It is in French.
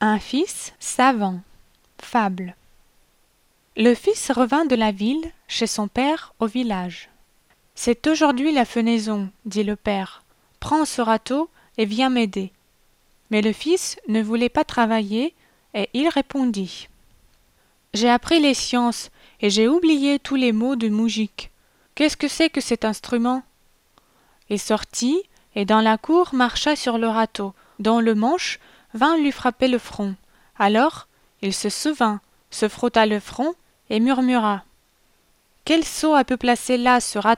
Un fils savant. Fable. Le fils revint de la ville, chez son père, au village. « C'est aujourd'hui la fenaison, dit le père. Prends ce râteau et viens m'aider. » Mais le fils ne voulait pas travailler, et il répondit. « J'ai appris les sciences, et j'ai oublié tous les mots de moujik. Qu'est-ce que c'est que cet instrument ?» Il sortit, et dans la cour marcha sur le râteau, dont le manche vint lui frapper le front. Alors, il se souvint, se frotta le front, et murmura. « Quel sot a pu placer là ce râteau ?»